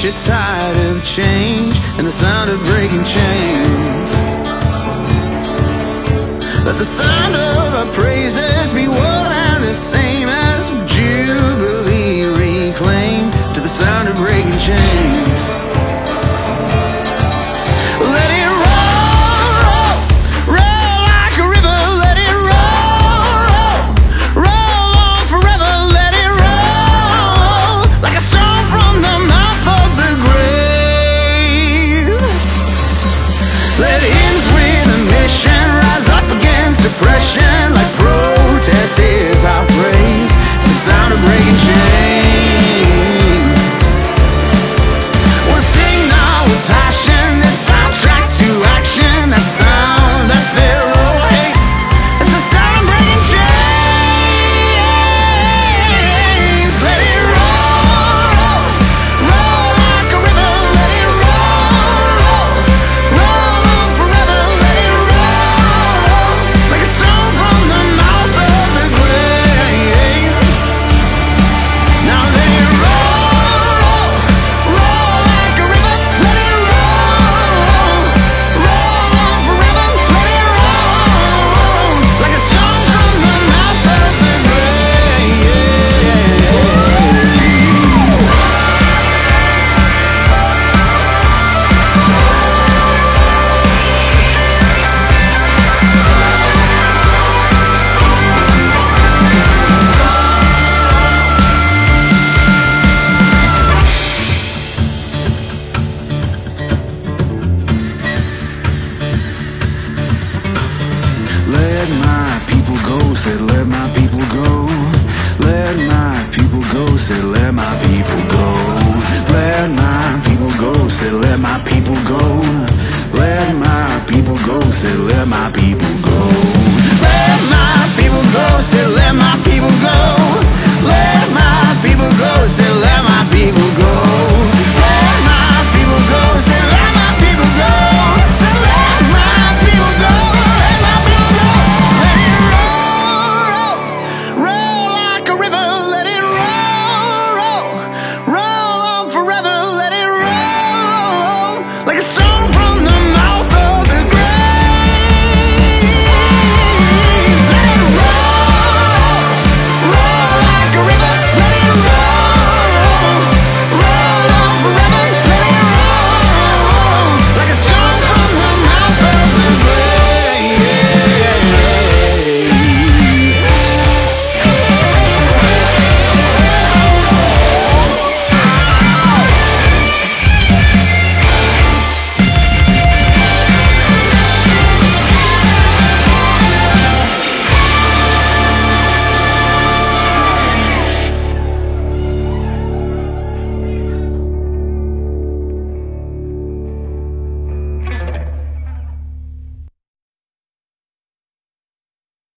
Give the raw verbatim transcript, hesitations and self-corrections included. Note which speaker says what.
Speaker 1: she's tired of change and the sound of breaking chains. Let the sound of our praises be one and the same as Jubilee reclaimed to the sound of breaking chains. Let it roll, roll, roll like a river. Let it roll, roll, roll on forever. Let it roll like a song from the mouth of the grave. Let hymns with a mission rise up against depression like protest is our praise. It's the sound of breaking chains. We'll sing now with passion, this soundtrack to action, that sound that Pharaoh hates. It's the sound of breaking chains. Let it roll, roll, roll like a river. Let it roll, roll, roll on forever. Let it roll like a song from the mouth of the grave. Now let it roll, roll like a river. Let it roll, roll on forever. Let it roll like a song from the mouth of the grave. Let my people go, said let my people go. Let my people go, said let my people go. Let my people go, said let my people go. Let my people go, said let my people go.